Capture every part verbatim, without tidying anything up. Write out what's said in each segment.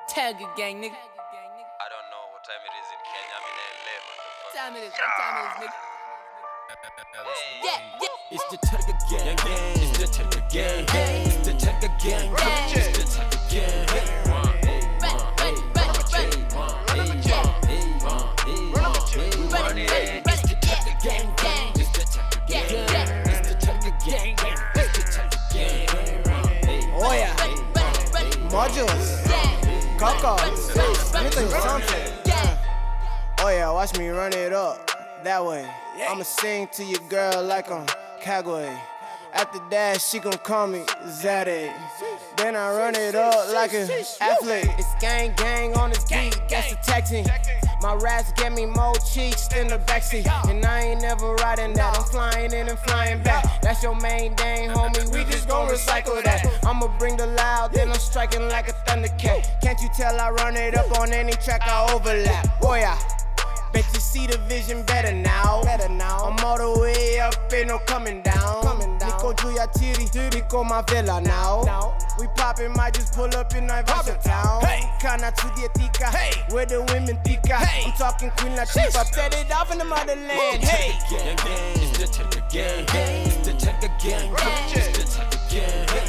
Tiger gang, nigga. I don't know what time it is in Kenya. I'm in L A, motherfucker. What time it is? What time it is, nigga? Yeah, yeah. It's the Tiger gang, gang. It's the Tiger gang, gang. It's the Tiger gang, gang. It's the Tiger gang, gang. Oh yeah, modules, Coco, let me tell you something. Oh yeah, watch me run it up that way. I'ma sing to your girl like I'm Kagway. After that, she gon' call me Zaddy. Then I run it up like an athlete. It's gang gang on this beat, that's the tactic. My raps get me more cheeks than the backseat. And I ain't never riding that, I'm flying in and flying back. That's your main thing, homie, we just gon' recycle that. I'ma bring the loud, then I'm striking like a thundercat. Can't you tell I run it up on any track I overlap? Oh yeah, bet you see the vision better now. Better now. I'm all the way up, ain't no coming down. Coming down. Nico Julia Tiri, Nico Mavela now. now. We poppin', might just pull up in Naivasha town. Hey. Kana to the Atika, hey. Where the women tika. Hey. I'm talking Queen Latifah, set it off in the motherland. Hey, gang, gang. It's the Tiger gang, gang. It's the Tiger gang, gang. It's the Tiger gang, gang.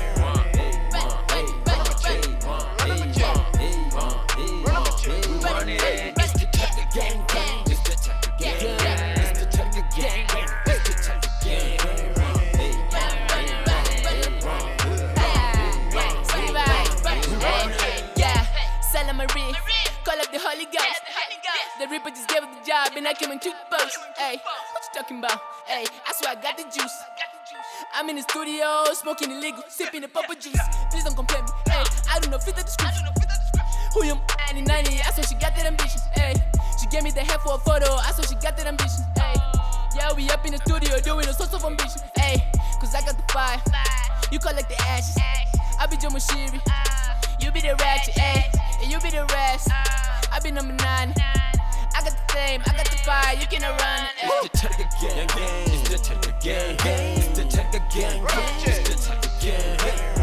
Call up the Holy Ghost. The Reaper just gave us the job and I came and took the post. Hey, what you talking about? Hey, I swear I got the juice. I'm in the studio, smoking illegal, sipping the purple juice. Please don't complain me. Hey, I do not fit the description. Who you ninety ninety? I swear she got that ambition. Hey, she gave me the head for a photo. I swear she got that ambition. Hey, yeah, we up in the studio doing all sorts of ambition. Hey, cause I got the fire. You collect the ashes. I be Joe Mashiri. You be the ratchet, ayy, and you be the rest. I be number nine. I got the flame, I got the fire, you cannot run. It's the Tiger gang, gang. It's the Tiger gang, gang. It's the Tiger gang, gang. It's the Tiger gang, gang.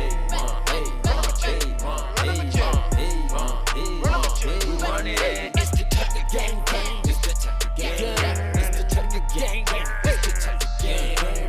It's the Tiger gang, gang. It's the Tiger gang, gang. It's the Tiger gang, gang. It's the Tiger gang, gang.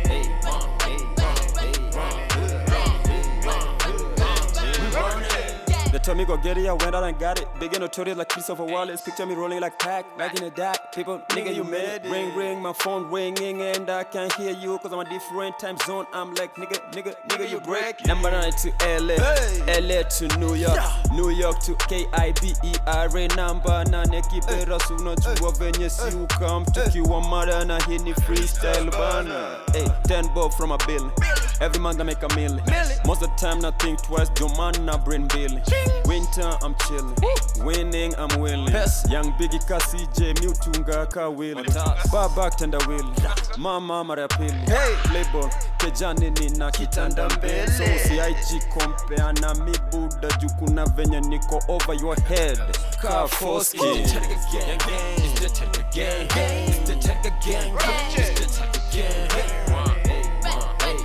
They told me go get it, I went out and got it. Big and notorious like Christopher Wallace. Picture me rolling like pack, back in the dark. People, nigga, you made it. Ring, ring, my phone ringing and I can't hear you cause I'm a different time zone. I'm like, nigga, nigga, nigga, you break. Number nine to L A, hey. L A to New York, yeah. New York to K I B E R A. Number nine, kibera suno chuwa venye si ukam. Tukiwa mada na hii ni freestyle bana. Hey, ten bob from a bill. Every month I make a million. Most of the time I think twice, your man na brain billing. Winter, I'm chillin'. Winning, I'm willing. Young Biggie Kasi J, Mutunga ka willing. Babak tenda willing. Mama mara pili. Hey, playboy, kejani nina kitanda mbele. So si I G compare na mi buda jukuna venye niko over your head. Ka Foski. It's the Tiger gang, gang. It's the Tiger gang, gang. It's the Tiger gang, gang. It's the Tiger gang, gang.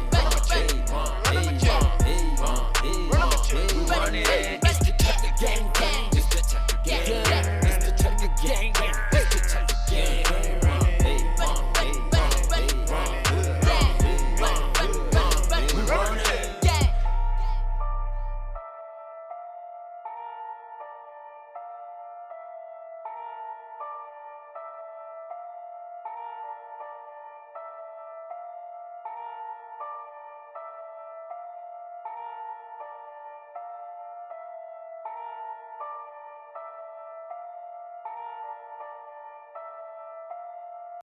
Gang,